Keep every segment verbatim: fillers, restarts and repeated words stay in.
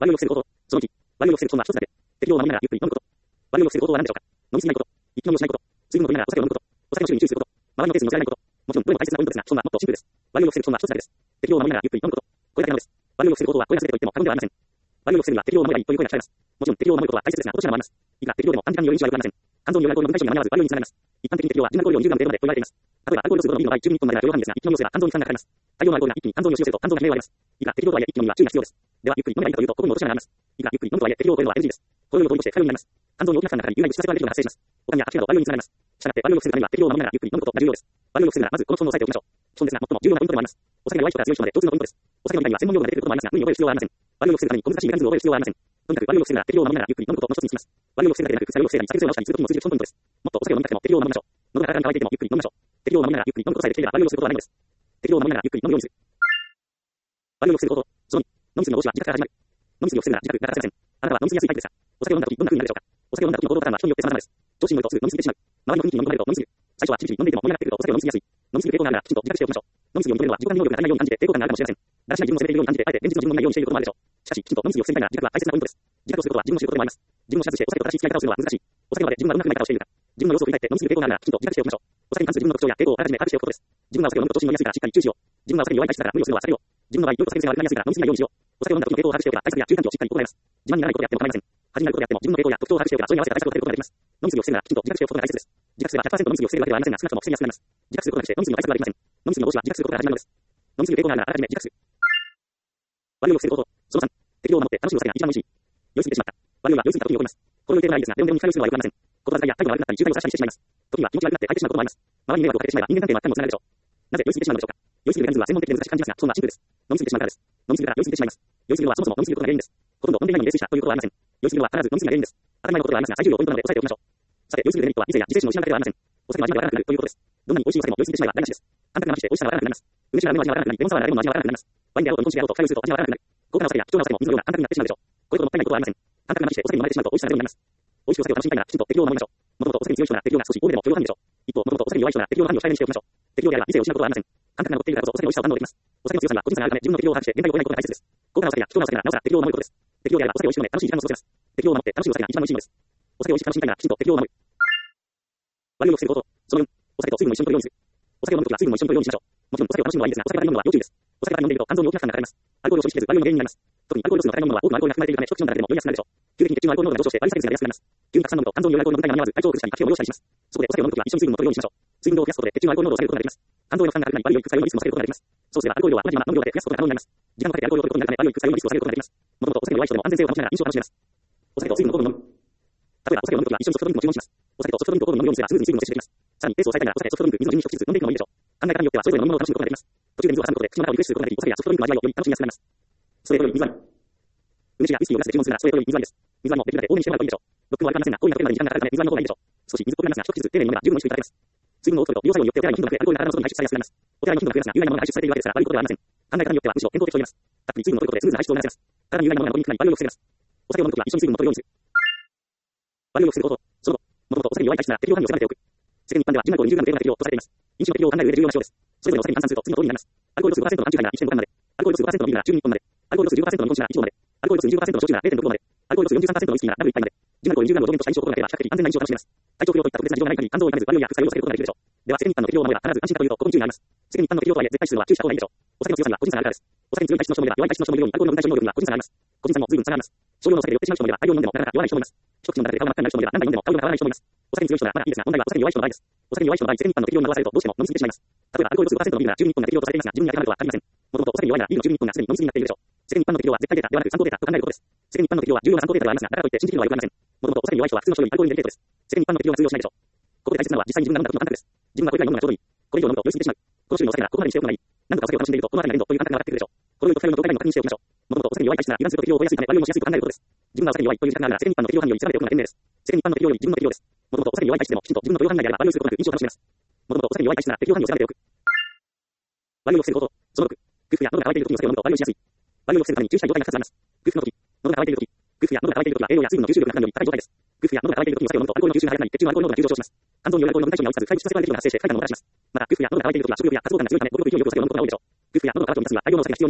悪いを防ぐこと。そのき、悪いを防ぐことは一つだけ。適量を守りながらゆっくり飲むこと。悪いを防ぐことは何でしょうか。飲みすぎないこと。一気飲みをしないこと。水分を取りながらお酒を飲むこと。お酒の種類に注意すること。周りのペースに乗せられないこと。もちろんどれも大切なポイントですが、基本はもっとシンプルです。悪いを防ぐ基本は一つだけです。適量を守りながらゆっくり飲むこと。これだけなのです。悪いを防ぐことはこれらすべてと言っても過言ではありません。悪いを防ぐには適量を守ればいいという声が聞かれます。もちろん適量を守ることは大切ですが、落とし穴もあります。いくら適量でも短時間による飲酒は良くありません。肝臓によるアルコールの対象には間に合わず悪いにつながります。一般的に適量はじゅうアルコール量にじゅうグラム程度までと言われています。例えばアルコール度数ごのビールの場合じゅうにリットルまでが許容範囲ですが、一気飲みをすれば肝臓に負担がかかります。大量のアルコールが一気に肝臓に押し寄せると肝臓が悲鳴を上げます。いくら適量とはいえ一気飲みは注意が必要です。ではゆっくり飲めばいいかというと、ここにも落とし穴があります。いくらゆっくり飲むとはいえ適量を超えるのは エヌジー です。このように通り越して過量になります。肝臓に大きな負担がかかり、有害物質が出るが発生します。他には吐き気など悪いにつながります。したがって悪いを防ぐためには適量を守りながらゆっくり飲むことが重要です。悪いを防ぐならまずこの基本を押さえておきましょう。基本ですが最も重要なポイントでもあります。お酒が弱い人から強い人まで共通のポイントです。お酒の中には専門用語が出てくることもありますが、無理に覚える必要はありません。悪いを防ぐために小難しいメカニズムを覚える必要はありません。とにかく悪いを防ぐなら適量を守りながらゆっくり飲むことの一つにします。悪いを防ぐだけでなく、悪いを防いだり酒癖を直したりすることにも通じる基本ポイントです。もっとお酒を飲みたくても適量を守りましょう。喉がカラカラに乾いていてもゆっくり飲みましょう。適量を守りながらゆっくり飲むことさえできれば悪いを防ぐことはないのです。適量を守りながらゆっくり飲むようにする。悪いを防ぐこと。そのに、飲みすぎの防止は自覚から始まる。飲みすぎを防ぐなら自覚が欠かせません。あなたは飲みすぎやすいタイプですが、お酒を飲んだ時どんな風になるでしょうか。お酒を飲んだ時の行動パターンは人によって様々です。調子に乗るとすぐ飲みすぎてしまう。周りの雰囲気に飲み込まれると飲みすぎる。最初はちびちび飲んでいても盛り上がってくるとお酒を飲みすぎやすい。飲みすぎる傾向があるならきちんと自覚しておきましょう。飲みすぎを認めるのは自己管理能力が足りないように感じて抵抗感があるかもしれません。だらしない自分を責めているように感じてあえて現実の自分のいないようにしていることもあるでしょう。しかしきちんと飲みすぎを防ぎたいなら自覚は大切なポイントです。自覚をすることは自分を知ることでもあります。自分を知らずしてお酒と正しい付き合い方をするのは難しい。お酒まで自分がどんな風な方をしているか。自分の様子を振り返って飲みすぎる傾向があるならきちんと自覚しておきましょう。お酒に関する自分の特徴や傾向をあらかじめ把握しておくことです。自分がお酒を飲むと調子に乗りやすいからしっかり注意しよう。自分がお酒に弱い体質だから無理をするのは避けよう。自分の場合、よくお酒癖が悪くなりやすいから飲みすぎないようにしよう。お酒を飲んだ時の傾向を把握しておけば対策や注意喚起をしっかり行えます。自慢にならないことをやっても構いません。恥になることをやっても自分の傾向や特徴を把握しておけばそれに合わせた対策を立てることができます。飲みすぎを防ぐならきちんと自覚しておくことが大切です。自覚すれば ひゃくパーセント 飲みすぎを防ぐわけではありませんが少なくとも防ぎやすくなります。自覚することだけして飲みすぎの対策はできません。飲みすぎの防止は自覚することから始まるのです。飲みすぎる傾向があるならあらかじめ自覚する。悪いを防ぐこと。そのさん、適量を守って楽しむお酒が一番美味しい。酔いすぎてしまった。悪いは酔いすぎた時に起こります。この予定はないですが、レオンレオンに二回酔いするのは良くありません。言葉遣いや態度が悪くなったり渋滞をさしたりしてしまいます。時には気持ち悪くなって相手しまうこともあります。周りに迷惑をかけてしまえば人間関係は悪化にもつながるでしょう。なぜ酔いすぎてしまうのでしょうか。酔いすぎるメカニズムは専門的で難しく感じますが、基本はシンプルです。飲みすぎてしまうからです。飲みすぎるから酔いすぎてしまいます。酔いすぎるのはそもそも飲みすぎることが原因です。ほとんど飲んでいないのに泥酔したということはありません。酔いすぎるのは必ず飲みすぎが原因です。当たり前のことではありますが、最重要ポイントなので押さえておきましょう。さて、酔いすぎるメリットは理性や自制心を失うだけではありません。お酒の味がわからなくなるということです。どんなに美味しいお酒も酔いすぎてしまえば台無しです。簡単な話で美味しさがわからなくなります。梅酒は梅の味がわからなくなり、レモンサワーならレモンの味がわからなくなります。ワインであろうと日本酒であろうと二回酔いすると味がわからなくなる。高価なお酒や貴重なお酒も水のような感覚になってしまうでしょう。こういうこともったいないことはありません。簡単な話でお酒に飲まれてしまうと美味しさがゼロになります。美味しいお酒を楽しみたいならきちんと適量を守りましょう。もともとお酒に強い人なら適量が少し多めでも許容範囲でしょう。一方、もともとお酒に弱い人なら適量の範囲を控えめにしておきましょう。適量であれば理性を失うことはありません。感覚が残っているからこそお酒の美味しさを堪能できます。お酒の強さには個人差があるため自分の適量を把握して限界を超えないことが大切です。高価なお酒や貴重なお酒ならなおさら適量を守ることです。適量であればお酒を美味しく飲め楽しい時間も過ごせます。適量を守って楽しいお酒が一番美味しいのです。お酒を美味しく楽しみたいならきちんと適量を守る。悪いを防ぐこと。そのよん、お酒と水分も一緒に摂るようにする。お酒を飲むときは水分も一緒に摂るようにしましょう。もちろんお酒を楽しむのはいいですが、お酒から飲むのは要注意です。お酒から飲んでいると肝臓に大きな負担がかかります。アルコールを消費せず悪いの原因になります。特にアルコール度数の高いものは多くのアルコールが含まれているため、一口飲んだだけでも酔いやすくなるでしょう。急激に血中のアルコール濃度が上昇してバリサイズが出やすくなります。急にたくさん飲むと肝臓によるアルコールの分解が間に合わず体調を崩したり吐き気を催したりします。そこでお酒を飲むときは一緒に水分も摂るようにしましょう。水分量を増やすことで血中のアルコール濃度を下げることができます。肝臓への負担が軽くなり、悪い酔い副作用のリスクも下げることができます。そうすればアルコール量は同じまま飲む量で増やすことが可能になります。時間をかけてアルコールを摂ることになるため悪い酔い副作用のリスクを下げることができます。もともとお酒の弱い人でも安全性を保ちながら飲酒を楽しめます。お酒と水分の糖分を飲む。例えばお酒を飲むときは一緒にソフトドリンクも注文します。お酒とソフトドリンクを飲むようにすればスムーズに水分を摂取できます。さらにペースを抑えたいならお酒とソフトドリンク、水を順に一口ずつ飲んでいくのもいいでしょう。考え方によってはそれぞれの飲み物を楽しむことができます。途中で水を挟むことで口の中をリフレッシュすることができ、お酒やソフトドリンクの味わいをより楽しみやすくなります。ストレートより水割り。梅酒やウイスキーをガスで注文するならストレートより水割りです。水割りもできるだけ多めにしてもらうといいでしょう。ロックも悪くなりませんが、多いなというまでに時間がかかるため水割りの方がいいでしょう。少し水っぽくなりますが、一口ずつ丁寧に飲めば十分美味しくいただけます。水分の多くと利用作用によってお寺に頻度が増え、アルコールが体の外に排出されやすくなります。お寺に頻度が増えますが、有害なものが排出されているわけですから悪いことではありません。考え方によってはむしろ健康的と言えます。たっぷり水分を取ることでスムーズな排出を促せます。体に有害なものが残りにくくなり悪いを防げます。お酒を飲むときは一緒に水分を取るようにする。悪いを防ぐこと。その後、もともとお酒に弱い体質なら適量範囲を狭めておく。世間一般ではじゅうアルコールにじゅうグラム程度が適量とされています。飲酒の適量を考える上で重要な場所です。それぞれのお酒に換算すると次の通りになります。アルコール度数 ごパーセント の缶酎ハイなら いってんご グラムまで。アルコール度数 ごパーセント のビールならじゅうにリットルまで。アルコール度数 じゅっパーセント の日本酒ならいち合まで。アルコール度数 じゅっパーセント の焼酎な ゼロ点ろく合まで。アルコール度数 よんじゅうさんパーセント のウイスキーならダブルいっぱいまで。じゅうアルコールにじゅうグラムを上限とした飲酒を心がければ比較的安全な飲酒を楽しめます。体調不良といった特別な事情がない限り肝臓を痛めず悪い酔いや副作用を避けることができるでしょう。では世間一般の適量を守れば必ず安心かというとここに注意があります。世間一般の適量とはいえ絶対数は注意した方がいいでしょう。お酒の強さには個人差があるからです。お酒に強い体質の人もいれば弱い体質の人もいるようにアルコールの分解消能力には個人差があります。個人差にも随分差があります。少量のお酒で酔ってしまう人もいれば大量に飲んでもなかなか弱い人もいます。一口飲んだだけで顔が真っ赤になる人もいれば何杯飲んでも顔が変わらない人もいます。お酒に強い人ならまだいいですが問題はお酒に弱い人の場合です。お酒に弱い人の場合世間一般の適量に惑わされるとどうしても飲みすぎてしまいます。例えばアルコール度数 ごパーセント のビールならじゅうにリットルが適量とされていますが自分に当てはまるとは限りません。もともとお酒に弱いならビールのじゅうにリットルがすでに飲みすぎになっているでしょう。世間一般の適量は絶対データではなく参考データと考えることです。世間一般の適量は重要な参考データではありますが、だからといって信じきるのは良くありません。もともとお酒に弱い人は普通の人よりアルコールにデリケートです。世間一般の適量が通用しないでしょう。ここで大切なのは実際に自分が飲んだ時の感覚です。自分がこれくらい飲むのがちょうどいい。これ以上飲むと酔いすぎてしまう。この種類のお酒ならここまでにしておくのがいい。何度かお酒を楽しんでいるとこの辺りが連動という感覚が上がってくるでしょう。このように副作用の動態の確認しておきましょう。もともとお酒に弱い体質なら油断すると適量を覚えやすいため悪いもしやすいと考えることです。自分がお酒に弱いという自覚があるなら世間一般の適量範囲を狭めておくのが賢明です。世間一般の適量より自分の適量です。もともとお酒に弱い体質でもきちんと自分の許容範囲内であれば悪いをすることなく飲酒を楽しめます。もともとお酒に弱い体質なら適量範囲を狭めておく。悪いを防ぐこと。そのろく、空腹や喉が渇いている時にお酒を飲むと悪いをしやすい。悪いを防ぐために注意したい状態がふたつあります。空腹の時、喉が渇いている時。空腹や喉が渇いている時は栄養や水分の吸収力が普段より高い状態です。空腹や喉が渇いている時にお酒を飲むとアルコールの吸収が速くなり血中のアルコール濃度が急上昇します。肝臓によるアルコールの分解に追いつかず不快物質性化が発生して不快感をもたらします。また空腹や喉が渇いている時は食欲や活動感が強いためごく勢いよくお酒を飲むことが多いでしょう。空腹や喉が渇くのには大量のお酒が必要になります。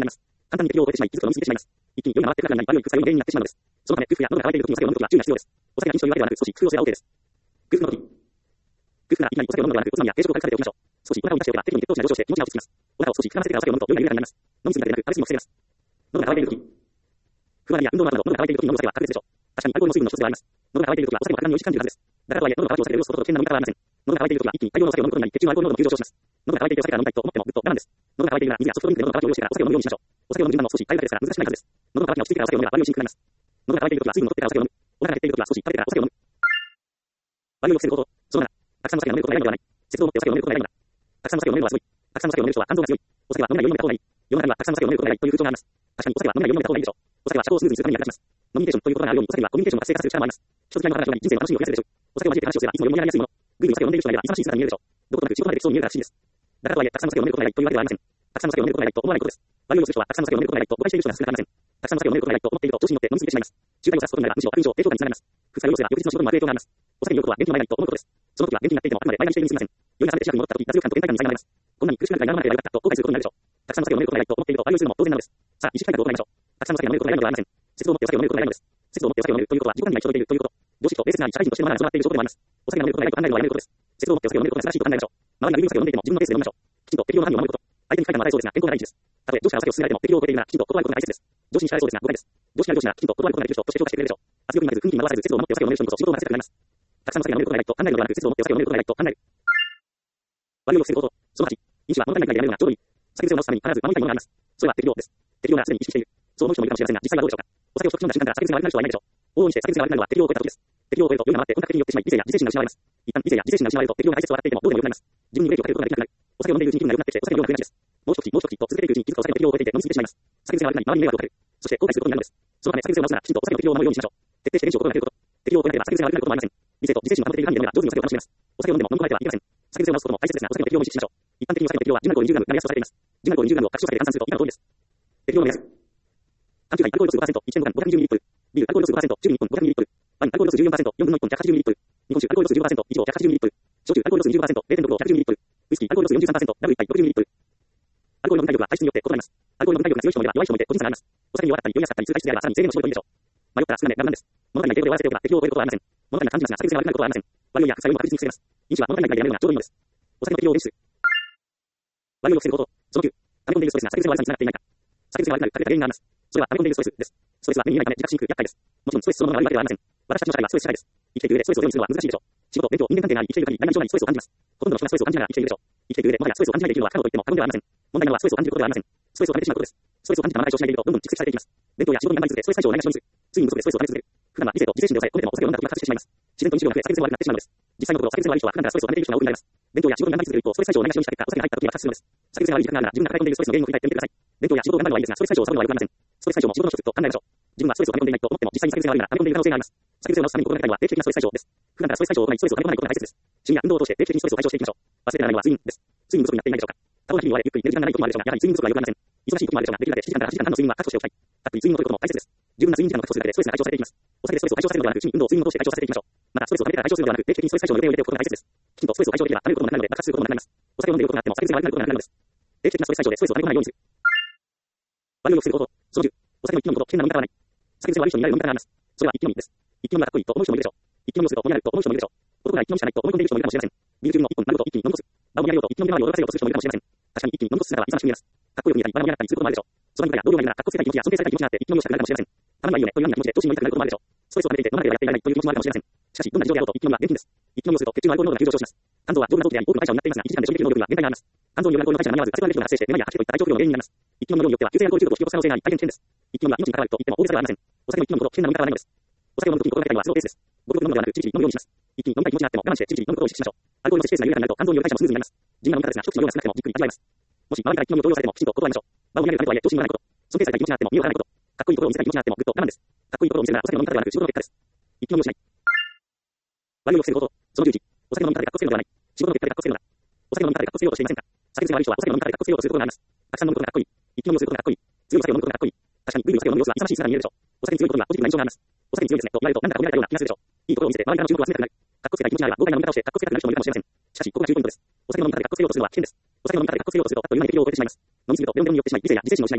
簡単に適量を超えてしまい、気づくと飲み過ぎてしまいます。一気に酔いが回ってくるからない悪い副作用の原因になってしまうのです。そのため、空腹や喉が渇いている時にお酒を飲むときは注意が必要です。お酒が禁止というわけではなく、少し工夫をすれば OK です。空腹の時。空腹ならいきなりお酒を飲むのではなく、おつまみや軽食を軽く食べておきましょう。少しお腹を満たしておけば適度に血糖値が上昇して気持ちが落ち着きます。お腹を少し膨らませてからお酒を飲むと酔いが緩やかになります。飲み過ぎだけでなく、食べ過ぎも防げます。喉が渇いている時。不安や運動の後など喉が渇いている時に飲むお酒は確実でしょう。確かにアルコールの水分の一つではあります。喉が渇いている時はお酒も格段に美味しく感じるはずです。だからとはいえ、喉の渇きを避ける要素ほど危険な飲み方はありません。喉が渇いている時は一気に大量のお酒を飲むことになり、血中のアルコール濃度も急上昇します。喉が渇いていてお酒が飲みたいと思ってもぐっと我慢です。喉が渇いているなら水やソフトドリンクで喉の渇きを利用してからお酒を飲むようにしましょう。お酒を飲む順番も少し変えるだけですから難しくないはずです。喉の渇きが落ち着いてからお酒を飲めば割りをしにくくなります。喉が渇いている時は水分を取ってからお酒を飲む。お腹が減っている時は少し食べてからお酒を飲む。割りを防ぐこと。そのなな、たくさんの酒を飲めることがないのではない。節度を持ってお酒を飲めることがないのだ。たくさんの酒を飲めるのはすごい。たくさんの酒を飲める人は肝臓が強い。お酒は飲めないように飲めた方がいい。世の中にはたくさんの酒を飲めることがないという風潮があります。確かにお酒は飲めないように飲めた方がいいでしょう。お酒は思考をスムーズにするために役立ちます。ノミニケーションということがあるように、お酒はコミュニケーションを活性化する力もあります。人付き合いの話が人生の楽しみを増やせるでしょう。お酒を交えて話をすればいつもより盛り上がりやすいもの。ぐいぐいお酒を飲んでいる人がいれば勇ましい姿に見えるでしょう。どことなく仕事までできそうに見えるから不思議です。だからとはいえ、たくさんの酒を飲めることがないというわけではありません。たくさんの酒を飲めることがないと思わないことです。悪いをする人はたくさんの酒を飲めることがないと誤解している人が少なくありません。たくさんの酒を飲めることがないと思っていると調子に乗って飲み過ぎてしまいます。仲介を指すことになればむしろ悪以上低評価につながります。副作用をすれば翌日の仕事にも悪影響があります。お酒に酔うことは元気の前がないと思うことです。その時は元気になっていてもあくまで前借りしているに過ぎません。酔いが冷めて近くに戻った時、脱力感と倦怠感に苛まれます。こんなに苦しくなるくらい長々でやるかと後悔することになるでしょう。たくさんの酒を飲めることがないと思っていると悪酔いするのも当然なのです。さあ、意識改革を行いましょう。たくさんの酒を飲めることがないのではありません。節度を持ってお酒を飲めることがないのです。節度を持ってお酒を飲めるということは自己管理が行き届いているということ。常識と冷静な社会人としてのマナーが備わっている証拠でもあります。お酒が飲めることがないと考えるのはやめることです。節度を持ってお酒を飲めることが素晴らしいと考えましょう。周りがゆるいお酒を飲んでいても自分のペースで飲みましょう。きちんと適量の範囲を守ること。相手に控えたのは与えそうですが、健康が第一です。たとえ上司からお酒を勧められても適量を超えているならきちんと断ることが大切です。上司に控えそうですが誤解です。上司な上司ならきちんと断ることができる人として評価してくれるでしょう。圧力にならず、雰囲気に惑わされず、節度を持ってお酒を飲める人にこそ仕事を任せたくなります。たくさんの酒が飲めることがないと考えるのではなく、節度を持ってお酒を飲めることがないと考える。悪酔いを防ぐこと。そのはち、飲酒は物足りないくらいでやめるのがちょうどいい。酒癖を直すために必ず守りたいものがあります。それは適量です。適量ならすでに意識している。そう思う人もいるかもしれませんが、実際はどうでしょうか。お酒を一口飲んだ瞬間から酒癖が悪くなる人はいないでしょう。往々にして酒癖が悪くなるのは適量を超えた時です。適量を超えると酔いが回って本格的に酔ってしまい、理性や自制心が失われます。一旦理性や自制心が失われると適量が大切と笑っていてもどうでもよくなります。自分にブレーキをかけることができなくなる。お酒を飲んでいるうちに気分が良くなってきて、お酒の量が増えがちです。もう一口もう一口と続けているうちに気づくとお酒の適量を超えていて飲み過ぎてしまいます。酒癖が悪くなり周りに迷惑をかける。そして後悔することになるのです。そのため酒癖を直すならきちんとお酒の適量を守るようにしましょう。徹底して練習を心がけること。適量を超えなければ酒癖が悪くなることもありません。理性と自制心を保っている範囲で飲めば上手にお酒を楽しめます。お酒を飲んでも飲み込まれてはいけません。酒癖を直すことも大切ですが、お酒の適量を意識しましょう。一般的にお酒の適量はじゅうナルコールにじゅうグラムなりやすとされています。じゅうナルコールにじゅうグラムを拡張されて換算すると以下の通りです。適量の目安。缶中杯アルコール度数 ごパーセント、いちてんご 缶 ごひゃくにじゅうミリリットル。ビールアルコール度数 ごパーセント、じゅうにいっぽん ごひゃくミリリットル。ワインアルコール度数 じゅうよんパーセント、よんぶんのいっぽん ひゃくはちじゅうミリリットル。日本酒アルコール度数 じゅうごパーセント、以上 ひゃくはちじゅうミリリットル。焼酎アルコール度数 にじゅうごパーセント、れいてんろくご、ひゃくじゅうミリリットル。ウイスキーアルコール度数 よんじゅうさんパーセント、ダブルいっぱい ろくじゅうミリリットル。アルコールの分解力は体質によって異なります。アルコールの分解力が強い人もいれば弱い人もいて個人差があります。お酒に弱かったり酔いやすかったりする体質であればさらに制限を絞るといいでしょう。迷ったら少なめ、無難です。物足りない程度で終わらせておけば適量を超えることはありません。物足りな感じますが酒癖が悪くなることはありません。悪酔いや副作用も確実に防げます。飲酒は物足りないくらいでやめるのがちょうどいいのです。お酒の適量を練習する。悪酔いを防ぐこと。そのきゅう、溜め込んでいるストレスが酒癖の悪さにつながっていないか。酒癖が悪くなる隠れた原因があります。それは溜め込んでいるストレスです。ストレスは目に見えないため自覚しにくい厄介です。もちろんストレスそのものが悪いわけではありません。私たちの社会はストレス社会です。生きていく上でストレスをゼロにするのは難しいでしょう。仕事、勉強、人間関係があり生きている限り何々将来にストレスを感じます。ほとんどの人がストレスを感じながら生きているでしょう。生きていく上でもはやストレスを感じないでいるのは過去と言っても過言ではありません。問題なのはストレスを感じることではありません。ストレスを感じてしまうことです。ストレスを感じたまま解消しないでいるとどんどん蓄積されていきます。勉強や仕事に頑張り続けてストレス解消をないがしろにする。ついに無足でストレスを感じ続ける。普段は理性と自制心で抑え込めてもお酒を飲んだ時が発生してしまいます。自然と飲酒量が増え酒癖が悪くなってしまうのです。実際のところ酒癖が悪い人は普段からストレスを溜めている人が多くなります。勉強や仕事に頑張り続けるとストレス解消をないがしろにした結果お酒が入った時に爆発するのです。酒癖が悪い自覚があるなら自分が抱え込んでいるストレスの原因を振り返ってみてください。勉強や仕事を頑張るのはいいですがストレス解消をサボるのは良くありません。ストレス解消も仕事の一つと考えましょう。自分はストレスを溜め込んでいないと思っても実際に酒癖が悪いなら溜め込んでいる可能性があります。酒癖を直すために心がけたいのは定期的なストレス解消です。普段からストレス解消を行いストレスを溜め込まないことが大切です。趣味や運動を通して定期的にストレスを解消していきましょう。忘れてならないのは睡眠です。睡眠不足になっていないでしょうか。多忙な日々に追われゆっくり寝る時間がない時もあるでしょうが、やはり睡眠不足は良くありません。忙しい時もあるでしょうが、できるだけしちじかんからはちじかんはんの睡眠は確保しておきたい。たっぷり睡眠をとることも大切です。十分な睡眠時間を確保するだけでストレスが解消されていきます。お酒でストレスを解消させるのではなく、趣味、運動、睡眠を通して解消させていきましょう。またストレスを溜めてから解消するのではなく、定期的にストレス解消の予定を入れておくことが大切です。きちんとストレスを解消できれば溜めることもなくなるので爆発することもなくなります。お酒を飲んでいることがあっても酒癖が悪くなることがなくなるのです。定期的なストレス解消でストレスを溜め込まないようにする。悪酔いを防ぐこと。そのじゅう、お酒の一気飲むこと、危険な飲み方はない。酒癖悪い人になる飲み方があります。それは一気飲みです。一気飲みがかっこいいと思う人もいるでしょう。一気飲みをすると盛り上がると思う人もいるでしょう。男が一気飲みしかないと思い込んでいる人もいるかもしれません。ビール中にも一本飲むと一気に飲み干す。場を盛り上げようと一気飲みで周りを驚かせようとする人もいるかもしれません。確かに一気に飲み干す姿はいざなしく見えます。かっこよく見えたり場が盛り上がったりすることもあるでしょう。その人や同僚がいるならかっこつけたい気持ちや尊敬されたい気持ちがあって一気飲みをしたくなるかもしれません。たまにはいいよねというような気持ちで調子に乗りたくなることもあるでしょう。ストレスを溜めていて飲まなければやっていられないという気持ちもあるかもしれません。しかしどんな事情であろうと一気飲みは厳禁です。一気飲みをすると血中のアルコール濃度が急上昇します。肝臓は丈夫な臓器であり多くの代謝を担っていますが、いちじかんで処理できる能力には限界があります。肝臓によるアルコールの代謝が間に合わず、アセトアルデヒドが発生してめまいや吐き気といった体調不良の原因になります。一気飲みの量によっては急性アルコール中毒を引き起こす可能性があり大変危険です。一気飲みは命に関わると言っても大げさではありません。お酒の一気飲むほど危険な飲み方はないのです。お酒を飲むときに心がけたいのはスローペースです。ごくごく飲むのではなく、じりじり飲むようにします。一気に飲みたい気持ちがあっても我慢してじりじり飲むことを意識しましょう。アルコールの摂取ペースが緩やかになると肝臓による代謝もスムーズになります。地味な飲み方ですが、一口の量が少なくてもじっくり味わえます。もし周りから一気飲みを強要されてもきちんと断りましょう。場を盛り上げるためとはいえ調子に乗らないこと。尊敬されたい気持ちがあっても身を張らないこと。かっこいいところを見せたい気持ちがあってもぐっと我慢です。かっこいいところを見せるならお酒の飲み方ではなく仕事の結果です。一気飲みをしない。悪酔いを防ぐこと。そのじゅういち、お酒の飲み方でかっこつけるのではない。仕事の結果でかっこつけるのだ。お酒の飲み方でかっこつけようとしていませんか。酒癖が悪い人はお酒の飲み方でかっこつけようとすることがあります。たくさん飲むことがかっこいい。一気飲みをすることがかっこいい。強いお酒を飲むことがかっこいい。確かにグイグイお酒を飲む様子は勇ましい姿に見えるでしょう。お酒に強いことにはポジティブな印象があります。お酒に強いですねと言われるとなんだか褒められたような気がするでしょう。いいところを見せて周りからの注目を集めたくなる。かっこつけたい気持ちがあれば豪快な飲み方をしてかっこつけたくなる人もいるかもしれません。しかしここが重要ポイントです。お酒の飲み方でかっこつけようとするのは危険です。お酒の飲み方でかっこつけようとするとあっという間に適量を超えてしまいます。飲みすぎるとベロンベロンに酔ってしまい理性や自制心を失います。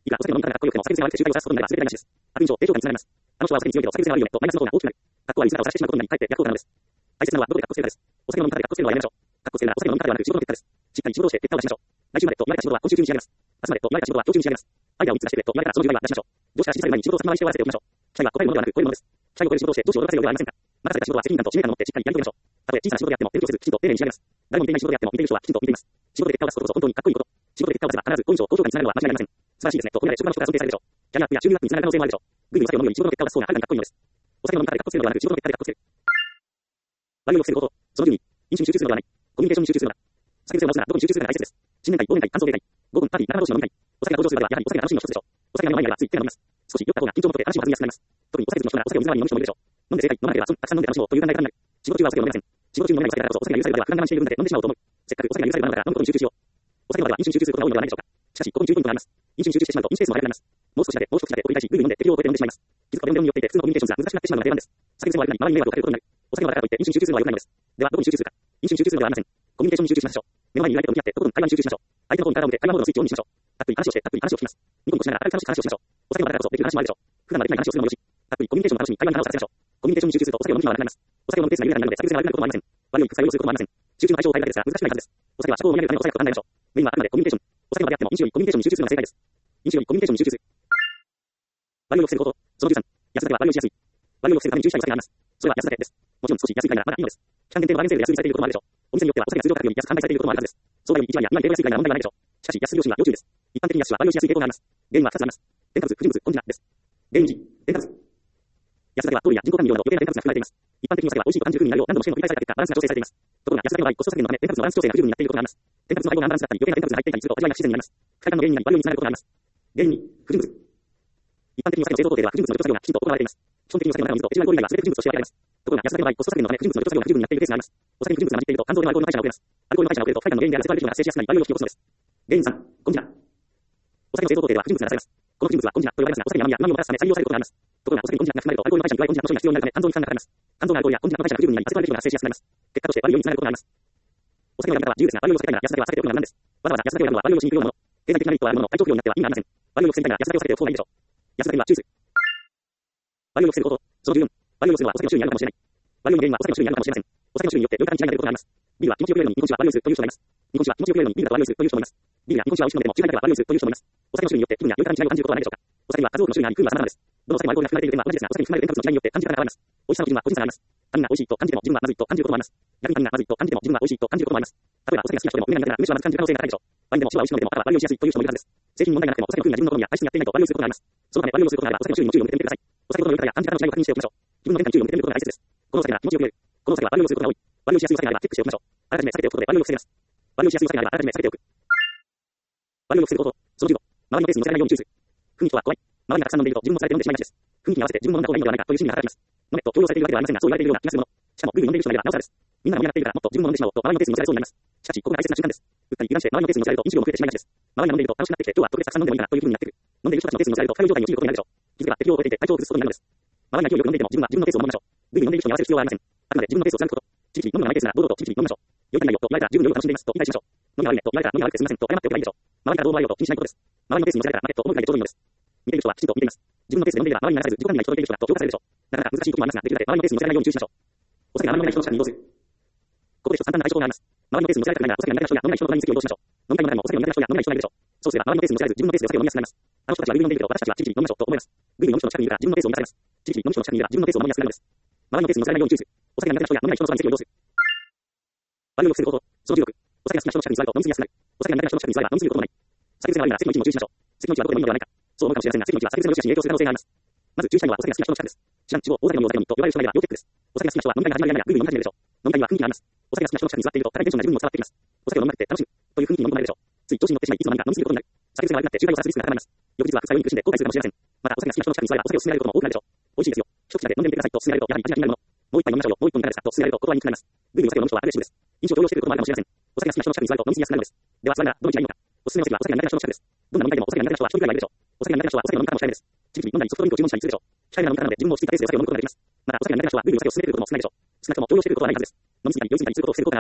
いくらお酒が飲み方がかっこよくても、酒癖が悪くて集会を晒すことになれば全て台無しです。悪印象、定常感につながります。あの人はお酒に強いけど酒癖が悪いよねとマイナスの方が大きくなる。かっこ悪い姿を晒してしまうことになり、かえって逆効果なのです。大切なのはどこでかっこつけるかです。お酒の飲み方でかっこつけるのはやめましょう。かっこつけるならお酒の飲み方ではなく仕事の結果です。しっかり仕事をして結果を出しましょう。来週までと言われた仕事は今週中に仕上げます。明日までと言われた仕事は今日中に仕上げます。アイデアをみっつ出してくれと言われたらそのじゅうばいは出しましょう。上司から指示される前に仕事を先回りして終わらせておきましょう。期待は答えるものではなく超えるものです。期待を超える仕事をして上司を驚かせるようではありませんか。任された仕事は責任感と使命感を持ってしっかりやり遂げましょう。たとえ小さな仕事であっても手抜きをせずきちんと丁寧に仕上げます。誰も見ていない仕事であっても見ている人はきちんと見ています。仕事で結果を出すことこそ本当にかっこいいこと。仕事で結果を出せば必ず好印象、高評価につながるのは間違いありません。素晴らしいですねと褒められ職場の人から尊敬されるでしょう。キャリアアップや収入アップにつながる可能性もあるでしょう。ぐいぐいお酒を飲むより仕事の結果を出す方がはるかにかっこいいのです。お酒の飲み方でかっこつけるのではなく仕事の結果でかっこつける。悪いを防ぐこと。そのじゅうに、飲酒に集中するのではない。コミュニケーションに集中するのだ。酒癖を直すならどこに集中するかが大切です。新年会、忘年会、感想芸会、合コン、パーティー、仲間同士の飲み会。お酒が登場する場ではやはりお酒が楽しみの一つでしょう。お酒が飲まないのではつい手が伸びます。少し酔った方が緊張も解け話も弾みやすくなります。特にお酒好きの人ならお酒を水割りに飲む人もいるでしょう。飲んで正解、飲まなければたくさん飲んで楽しもうという考え方になる。仕事中はお酒を飲めません。仕事中に飲めないお酒だからこそお酒が許される場では普段我慢している分だけ飲んでしまおうと思う。せっかくお酒が許される場だから飲むことに集中しよう。お酒の場では飲酒に集中することが多いのではないでしょうか。しかし、ここにじゅうポイントがあります。飲酒に集中してしまうと飲酒ペースも速くなります。もう少しだけ、もう少しだけと繰り返し、ぐいぐい飲んで適量を超えて飲んでしまいます。気づくと読んで読みによっていて、普通のコミュニケーションが難しくなってしまうのが定番です。酒癖も悪くなり、周りに迷惑をかけることになる。お酒の場だからといって飲酒に集中するのは良くないのです。では、どこに集中するか。飲酒に集中するのではありません。コミュニケーションに集中しましょう。目の前にいる相手と向き合って、とことん会話に集中しましょう。相手の方に体を向け、会話モードのスイッチをオンにしましょう。たっぷり話をして、たっぷり話を聞きます。ニコニコしながら明るく楽しく話をしましょう。お酒の場だからこそできる話もあるでしょう。普段はできない話をするのもよし。たっぷりコミュニケーションを楽しみ、会話に花を咲かせましょう。コミュニケーションに集中するとお酒を飲む気が悪くなります。お酒を飲むペースが緩やかになるので酒癖が悪くなることもありません。悪い副作用をすることもありません。集中の対象を変えるだけですが難しくないはずです。お酒は思考をやめるためのお酒と考えましょう。メインはあくまでコミュニケーション。お酒の場であっても飲酒よりコミュニケーションに集中するのが正解です。飲酒よりコミュニケーションに集中する。悪いを防ぐこと。そのじゅうさん、安酒は悪いをしやすい。悪いを防ぐために注意したいお酒があります。それは安酒です。もちろん少し安いくらいならまだいいのです。期間限定のラーメンセールで安売りされていることもあるでしょう。お店によってはお酒が通常価格より安く販売されていることもあるはずです。相場よりいち割やに割程度安いくらいなら問題はないでしょう。しかし安い料金は要注意です。一般的に安は悪いをしやすい傾向があります。原因はふたつあります。添加物、不純物、コンテナです。原因いち、添加物。安酒は糖類や人工甘味料など余計な添加物が含まれています。一般的にお酒は美味しいと感じる風味になるよう何度も試験を繰り返された結果バランスが調整されています。ところが安酒の場合コスト削減のため添加物のバランス調整が不十分になっていることがあります。添加物の配合がアンバランスだったり余計な添加物が入っていたりすると味わいが不自然になります。不快感の原因になり悪いにつながることがあります。原因に、不純物。一般的にお酒の製造工程では不純物の除去作業がきちんと行われています。基本的にお酒の中の水といち割ご以外は全て不純物として分けられます。ところが安酒の場合コスト削減のため不純物の除去作業が不十分になっているケースがあります。お酒に不純物が混じっていると肝臓にアルコールの代謝が遅れます。アルコールの代謝が遅れると不快感の原因であるセパレーションが発生しやすくなり悪いを引き起こすのです。原因さん、コンテナ。お酒の製造工程では不純物が出されます。この不純物はコンテナと呼ばれますが、お酒に甘みや旨味をもたらすため採用されることがあります。ところがお酒にコンテナが含まれるとアルコールの代謝に加えコンテナの処理が必要になるため肝臓に負担がかかります。肝臓がアルコールやコンテナの代謝が不十分になりアセトラレーションが発生しやすくなります。結果として悪いようにつながることがあります。お酒のやり方は自由ですが、悪いを避けたいなら安酒は避けておくのが無難です。わざわざ安酒をやるのは悪いをしに行くようなもの。経済的なメリットはあるものの体調不良になっては意味がありません。悪いを防ぎたいなら安酒を避けておく方がいいでしょう。安酒には注意する。悪いを防ぐこと。そのじゅうよん、悪いを防ぐのはお酒の種類にあるかもしれない。悪いの原因はお酒の種類にあるかもしれません。お酒の種類によって良い形になることがあります。ビールは気持ちよく酔えるのに日本酒は悪いをするという人がいます。日本酒は気持ちよく酔えるのにビールだと悪いをするという人もいます。ビールや日本酒は美味しく飲んでも中華だけは悪いをするという人もいます。お酒の種類によって気分や良い形になる感じることはないでしょうか。お酒には数多くの種類があり、工夫は様々です。どのお酒もアルコールが含まれている点は同じですが、お酒に含まれる添加物の違いによって感じ方が変わります。美味しさの基準は個人差があります。他人が美味しいと感じても自分はまずいと感じることもあります。逆に他人がまずいと感じても自分は美味しいと感じることもあります。例えばお酒が好きな人でも梅が苦手なら梅酒はまず感じる可能性が高いでしょう。ワインでも酒は美味しく飲んでも他は悪いをしやすいという人もいるはずです。製品に問題がなくてもお酒の風味が自分の好みや体質に合っていないと悪いをすることがあります。そのため悪いをすることがあればお酒の種類も注意を向けてみてください。お酒の良い方や感じ方の違いを確認しておきましょう。自分の変化に注意を向けてみることが大切です。このお酒が気持ちよく酔える。このお酒は悪いをすることが多い。悪いをしやすいお酒があればチェックしておきましょう。あらかじめ避けておくことで悪いを防げます。悪いをしやすいお酒があればあらかじめ避けておく。悪いを防ぐこと。そのじゅうご、周りのペースに乗せないように注意する。雰囲気とは怖い。周りがたくさん飲んでいると自分もされて飲んでしまいがちです。雰囲気に合わせて自分も飲んだ方がいいのではないかという心理が働きます。飲めと強要されているわけではありませんが、そう言われているような気がするもの。しかも、ぐいぐい飲んでいる人がいればなおさらです。みんなが盛り上がっているからもっと自分も飲んでしまおうと周りのペースに乗せられそうになります。しかし、ここが大切な瞬間です。うっかり油断して周りのペースに乗せられると飲酒量も増えてしまいがちです。周りが飲んでいると楽しくなってきて、今日は特別たくさん飲んでもいいなという風になってくる。飲んでいる人たちのペースに乗せられると不快状態に陥ることになるでしょう。気づけば適量を超えていて体調を崩すことになるのです。周りが勢いよく飲んでいても自分は自分のペースを守りましょう。ぐいぐい飲んでいる人に合わせる必要はありません。あくまで自分のペースを貫くこと。ちびちび飲むのがマイペースなら堂々とちびちび飲みましょう。酔いたいよと言われたら十分酔いを楽しんでいますと理解しましょう。飲みが悪いねと言われたら飲みが悪くてすみませんと謝っておけばいいでしょう。周りがどう思われようと気にしないことです。周りのペースに乗せられたら待てと思うぐらいでちょうどいいのです。見ている人はきちんと見ています。自分のペースで飲んでいれば周りにならされず自己管理が行き届いている人だと評価されるでしょう。なかなか難しい時もありますが、できるだけ周りのペースに乗せないように注意しましょう。お酒があまり飲めない人の近くに移動する。ここで一つ簡単な対処法があります。周りのペースに乗せられたくないならお酒が苦手な人や飲めない人の隣に席を移動しましょう。飲み会の中でもお酒が苦手な人や飲めない人がいるでしょう。そうすれば周りのペースに乗せられず自分のペースでお酒を飲みやすくなります。あの人たちはぐいぐい飲んでいるけど私たちはちびちび飲みましょうと思います。ぐいぐい飲む人の近くにいるから自分のペースを満たされます。ちびちび飲む人の近くにいれば自分のペースを守りやすくなるのです。周りのペースに乗せられないように注意する。お酒が苦手な人や飲めない人のそばに席を移動する。悪いを防ぐこと。そのじゅうろく、お酒が好きな人の近くに座ると飲みすぎやすくなる。お酒が苦手な人の近くに座れば飲みすぎることもない。酒癖が悪いなら席の位置も注意しましょう。席の位置はどこでもいいのではないか。そう思うかもしれませんが、席の位置は酒癖の良し悪しに影響する可能性があります。まず注意したいのはお酒が好きな人の近くです。知らん、地方、大酒飲み大酒飲みと呼ばれる人がいれば要チェックです。お酒が好きな人は飲み会が始まるやぐいぐい飲み始めるでしょう。飲み会には雰囲気があります。お酒が好きな人の近くに座っていると高いテンションが自分にも伝わってきます。お酒を飲まなくて楽しむという雰囲気に飲み込まれるでしょう。つい調子に乗ってしまいいつの間にか飲みすぎることになる。酒癖が悪くなって集会をさせるリスクが高まります。翌日は副作用に苦しんで後悔するかもしれません。またお酒が好きな人の近くに座ればお酒を勧められることも多くなるでしょう。美味しいですよ。一口だけ飲んでみてくださいと勧められるとやはり味が気になるもの。もう一杯飲みましょうよ。もう一本いかがですかと勧められると断りにくくなります。ぐいぐいお酒を飲む人はアグレッシブです。飲酒を強要していることもあるかもしれません。お酒が好きな人の近くに座ると飲みすぎやすくなるのです。では座るならどの位置がいいのか。おすすめの席はお酒が苦手な人の近くです。どんな飲み会でもお酒が苦手な人は一人くらいはいるでしょう。お酒が苦手な人はお酒の飲み方も控えめです。ちびちび飲んだりソフトドリンクを注文したりするでしょう。控えめな飲み方なので自分も落ち着いたペースでお酒を飲むことができます。またお酒が苦手な人はぐいぐいお酒を進めていることも少ないでしょう。少なくとも強要していることはないはずです。飲みすぎたり酔いすぎたりすることを防ぐ効果があります。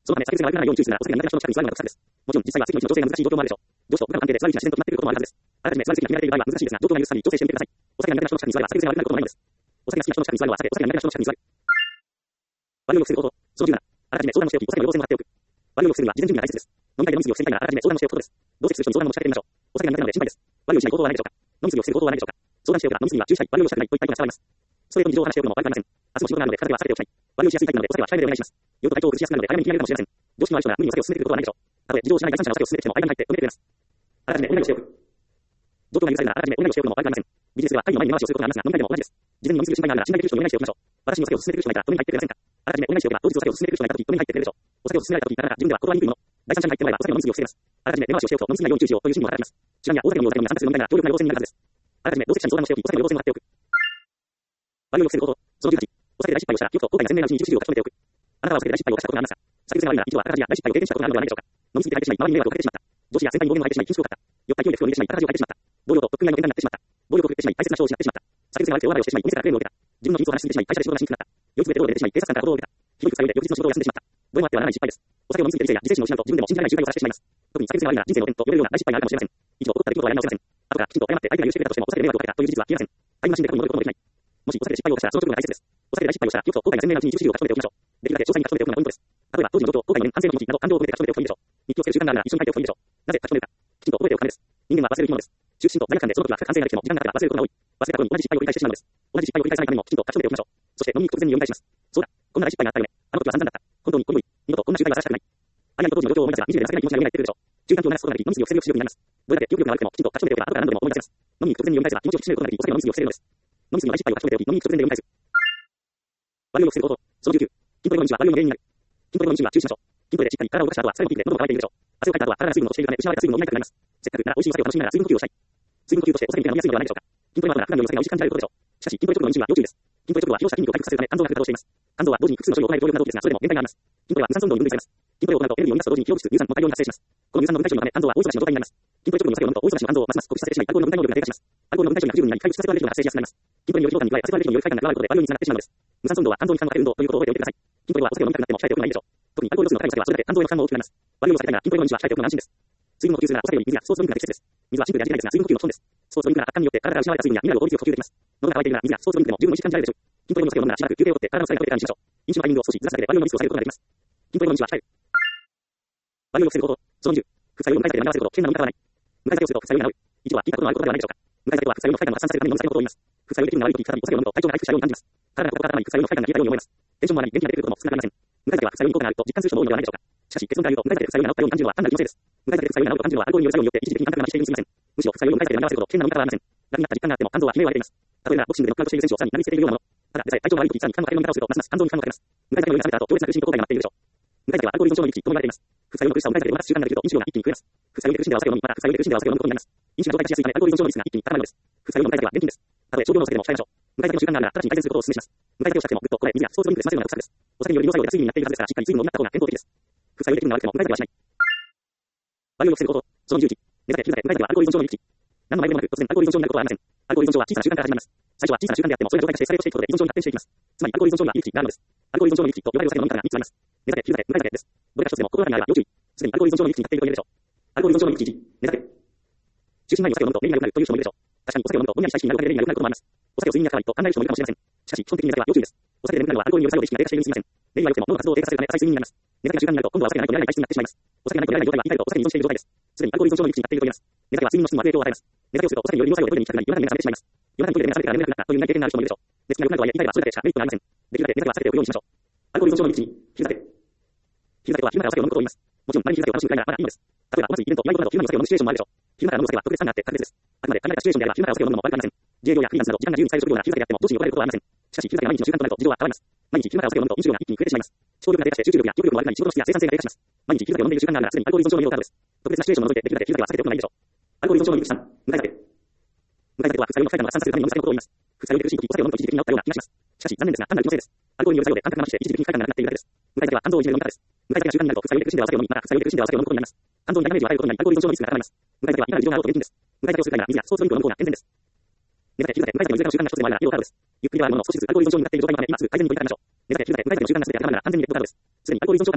そのため、酒癖が悪くならないように注意するなら、お酒が苦手な人の近くに座るのが得策です。もちろん、実際は次の女性が難しい状況もあるでしょう。上司と部下の関係で座る位置が自然と決まっていることもあるはずです。あらかじめ座る位置が決められている場合は難しいですが、状況が許す限り調整してみてください。お酒が苦手な人の近くに座れば酒癖が悪くなることもないのです。お酒が好きな人の近くに座るのは避け、お酒が苦手な人の近くに座る。悪いを良くする方法。そのじゅうなな、あらかじめ相談をしておき、お酒の要請も貼っておく。悪いを良くするには事前準備が大切です。飲み会で飲み過ぎを防ぎたいなら、あらかじめ相談をしておくことです。どうせする人に相談も仕掛けてみましょう。お酒が苦手なので心配です。悪いをしない行動はないでしょうか。飲み過ぎを防ぐ行動はないでしょうか。相談しておくが、飲み過ぎは注意したい。悪いをしたくないといった意見が伝わります。ストレートに事情を話しておくのも悪くありません。明日も仕事なので、片手は避けておきたい。悪いをしやすいタイプなので、お酒は控えめでお願いします。酔うと体調を崩しやすくなるので、早めに決められるかもしれません。常識のある人が無理にお酒を進めてくることはないでしょう。たとえ事情をしない第三者がお酒を進めてきても間に入って止めてくれます。あらかじめお願いをしておく。状況が許されるなら、あらかじめお願いをしておくのも悪くありません。ビジネスでは会議の前に回しをすることがありますが、飲み会でも同じです。事前に飲み過ぎる心配があるなら、信頼できる人にお願いしておきましょう。私にお酒を進めてくる人がいたら止めに入ってくれませんか。あらかじめお願いしておけば、当日お酒を進めてくる人がいたとき止めに入ってくれるでしょう。お酒を進められたとき、なかなか自分では断りにくいもの。第三者に入ってもらえばお酒の飲み過ぎを防げます。あらかじめ根回しをしておくと飲み過ぎないように注意しようという心理も働きます。ちなみに大酒飲みをお酒飲みが参加する飲み会なら強力な要請になるはずです。あらかじめ同席者に相談をしておき、お酒の要請も貼っておく。悪いを防ぐこと。そのじゅうはち、お酒で大失敗をしたら、よくと後悔が鮮明なうちに一時を書き留めておく。あなたはお酒で大失敗を犯したことがありますが、酒癖が悪いなら一度は赤字や大失敗を経験したことがあるのではないでしょうか。飲み過ぎて入ってしまい、周りに迷惑をかけてしまった。上司や先輩に暴言を吐いてしまい、緊張をかかった。酔った勢いで布団に入れてしまい、赤字をかけてしまった。同僚と特訓やの喧嘩になってしまった。暴力を振ってしまい、大切な人を失ってしまった。酒癖が悪くて大笑いをしてしまい、お店からクレームを受けた。自分の秘密を話しすぎてしまい、会社で仕事がしにくくなった。酔いつぶれて道路で出てしまい、警察官から報道を受けた。ひどい副作用で翌日の仕事を休んでしまった。どうもあってはならない失敗です。お酒を飲み過ぎて理性や自制心を失うと自分でも信じられない失敗をさせてしまいます。特に酒癖が悪いなら人生の汚点と呼べるような大失敗があるかもしれません。一度起こった出来事はやり直せません。後からきちんと謝って相手が許してくれたとしてもお酒で迷惑をかけたという事実は消えません。タイムマシンで過去に戻ることもできない。もしお酒で失敗を犯したらその直後が大切です。お酒で大失敗をしたらよくと後悔が鮮明なうちに一度を書き留めておきましょう。できるだけ詳細に書き留めておくのがポイントです。例えば当時の状況、後悔の念、反省の気持ちなど感情を込めて書き留めておくといいでしょう。日記をつける習慣があるなら一緒に書いておくといいでしょう。なぜ書き留めるか。きちんと覚えておくためです。人間は忘れる生き物です。中心と罪悪感でその時は深く反省ができても時間が経てば忘れることが多い。忘れた後に同じ失敗を繰り返してしまうのです。同じ失敗を繰り返さないためにもきちんと書き留めておきましょう。そして飲みに行く直前に読み返します。そうだ、こんな大失敗があったよね。あの時は散々だった。本当にこの二度とこんな失敗はさせたくない。ありがとう当時の状況を思い出せば、惨めで情けない気持ちが蘇ってくるでしょう。注意喚起を鳴らすことができ、飲み過ぎを防ぐ力になります。どれだけ記憶力が悪くてもきちんと書き留めておけば後から何度でも思い出せます。飲みに行く直前に読み返せば気持ちを引き締めることができ、お酒の飲み過ぎを防げるのです。飲み過ぎの大失敗を書き留めておき、飲みに行く直前で読み返す。悪いを防ぐこと。そのじゅうきゅう、筋トレの日は悪いの原因になる。筋トレの日は注意しましょう。筋トレでしっかり体を動かした後は最後のピークで喉が渇いているでしょう。汗をかいた後は体が水分を落としているため失われた水分を補いたくなります。せっかくなら美味しいお酒を楽しみながら水分補給をしたい。水分補給としてお酒に手が飲みやすいのではないでしょうか。筋トレの後なら普段よりお酒が美味しく感じられることでしょう。しかし筋トレ直後の日は要注意です。筋トレ直後は疲労した筋肉を回復させるため肝臓が活動しています。肝臓は同時に複数の処理を行える動力な動機ですが、それでも限界があります。筋トレは無酸素運動に分類されます。筋トレを行うとエネルギーを生み出すと同時に気を質、乳酸の大量に発生します。この乳酸の分解処理のため肝臓は大忙しの状態になります。筋トレ直後にお酒を飲むと大忙しの肝臓をますます酷使させてしまい、アルコールの分解能力が低下します。アルコールの分解処理が不十分になり、回復させるレートが発生しやすくなります。筋トレによる疲労感に加え、アセトアルデヒドによる快感が加わることでバリオにつながってしまうのです。無酸素運動は肝臓に負担をかける運動ということを覚えておいてください。筋トレはお酒を飲みたくなっても控えておくのがいいでしょう。特にアルコール度数の高いお酒はそれだけ肝臓への負担も大きくなります。悪いを避けたいなら筋トレの日は控えておくのが安心です。水分を補給するならお酒より水やスポーツドリンクが適切です。水はシンプルで味気ないですが水分補給の基本です。スポーツドリンクなら発汗によって体から失われた水分やミネラルを効率よく補給できます。喉が渇いているなら水やスポーツドリンクでも十分美味しく感じられるでしょう。筋トレのお酒を飲むならしばらく休憩をとって体の疲れが取れたらにしましょう。飲酒のタイミングを少しずらすだけで悪いのリスクを下げることができます。筋トレの日は控える。悪いを防ぐこと。そのにじゅう、副作用を迎え酒で流せること。危険な飲み方はない。迎え酒をすると副作用が治る。一度は聞いたことのあることではないでしょうか。迎え酒は副作用の不快感が発散されるために飲む酒のことを言います。副作用で気分が悪いとき、再びお酒を飲むと体調が回復したように感じます。体がここから頭に副作用の不快感が消えたように思います。テンションも上がり元気が出てくることも少なくありません。迎え酒は副作用に効果があると実感する人も多いのではないでしょうか。しかし結論から言うと、迎え酒で副作用が治ったように感じるのは単なる気のせいです。迎え酒で副作用が治ると感じるのはアルコールによる作用によって一時的に感覚が増しているに過ぎません。むしろ副作用を迎え酒で流せるほど危険な飲み方はありません。楽になった実感があっても肝臓は悲鳴を上げています。例えばボクシングでノックアウトしている選手をさらに投げつけているようなもの。ただでさえ体調が悪いときさらに負担のかかる飲み方をするとますます肝臓に負担をかけます。迎え酒の夜が冷めた後強烈な苦しみと後悔が待っているでしょう。迎え酒はアルコール依存症の利器とも言われています。副作用の苦しさを迎え酒で逃す習慣ができると飲酒量が一気に増えます。副作用で苦しんではお酒を飲み、また副作用で苦しんではお酒を飲むことになります。飲酒が増加しやすいためアルコール依存症のリスクが一気に高まるのです。副作用の迎え酒は厳禁です。たとえ少量のお酒でも控えましょう。迎え酒の習慣があるなら直ちに改善することをお勧めします。迎え酒をしたくてもグッとこれ水やスポーツドリンクで済ませるのが得策です。お酒による利尿作用で脱水になっているはずですからしっかり水分を飲みなった方が健康的です。副作用で気分が悪くても迎え酒はしない。悪いを防ぐこと。そのじゅういち、寝酒、昼酒、迎え酒はアルコール依存症の利器。何の前触れもなく突然アルコール依存症になることはありません。アルコール依存症は小さな習慣から始まります。最初は小さな習慣であってもそれが状態化してエスカレートしていくことで依存症に発展していきます。つまりアルコール依存症には利器があるのです。アルコール依存症の利器と呼ばれるお酒の飲み方がみっつあります。寝酒、昼酒、迎え酒です。どれか一つでも心当たりがあれば要注意。すでにアルコール依存症の利器になっていると言えるでしょう。アルコール依存症の利器いち、寝酒。中心前にお酒を飲むと目にが良くなるという人もいるでしょう。確かにお酒を飲むとぼんやりした意識になるだけで目にが良くなることもあります。お酒を睡眠にかかわりと考える人もいるかもしれません。しかし基本的に寝酒は要注意です。お酒で眠くなるのはアルコールによる作用で意識が低下しているに過ぎません。目には良くても脳の活動を低下させるため浅い睡眠になります。寝酒が習慣になると今度はお酒がないと寝られない体質になってしまいます。お酒がないと寝られない状態は言い換えるとお酒に依存している状態です。すでにアルコール依存症の利器になっていると言えます。寝酒は睡眠の質に悪い影響を与えます。寝酒をするとお酒による利尿作用でトイレに行きたくなり夜中に目が覚めてしまいます。夜中にトイレで目が覚めてから眠れなくなったという苦い経験がある人もいるでしょう。寝付きが良くなるとはいえ言い換えればそれだけしかメリットがありません。できるだけ寝酒は避けておくようにしましょう。アルコール依存症の利器に昼酒。昼酒とは昼間からお酒を飲むことを言います。もちろん毎日昼酒を楽しむくらいならまだいいのです。例えばお祭りイベント、祝い事など昼間にお酒を飲むシチュエーションもあるでしょう。昼間から飲むお酒は特別感があって格別です。あくまで限られたシチュエーションであれば昼間からお酒を飲むのも悪くありません。自営業やフリーランスなど時間が自由に使える職業なら昼酒であっても上司に怒られることはありません。しかし昼酒が毎日の習慣となると事情は変わります。毎日昼間からお酒を飲むと飲酒量が一気に増えてしまいます。思考力が低下して集中力や記憶力も悪くなり仕事の質や生産性が低下します。毎日昼酒を飲んでいる習慣があるならすでにアルコール依存症の要素です。特別なシチュエーションを除いてできるだけ昼酒は避けておくのがいいでしょう。アルコール依存症の利器さん、迎え酒。迎え酒は副作用の不快感が発散させるために飲む酒のことを言います。副作用で苦しい時お酒を飲むと一時的に治ったような気がします。しかし残念ですが単なる気のせいです。アルコールによる作用で感覚が増して一時的に不快感がなくなっているだけです。迎え酒は肝臓をいじめる飲み方です。迎え酒が習慣になると副作用で苦しんではお酒を飲み、また副作用で苦しんではお酒を飲むことになります。肝臓にダメージを与えることになりアルコール依存症のリスクが高まります。迎え酒はいかなる事情があろうと厳禁です。迎え酒をする際には水やスポーツドリンクを飲む方が健全です。寝酒、昼酒、迎え酒のいずれかの習慣が一つでもあるならいいお体です。ゆっくりではあるものの少しずつアルコール依存症になっている状態になって今すぐ改善に取り掛かりましょう。寝酒、昼酒、迎え酒の習慣がすべて当てはまるなら安全にできるお体です。すでにアルコール依存症かもしれません。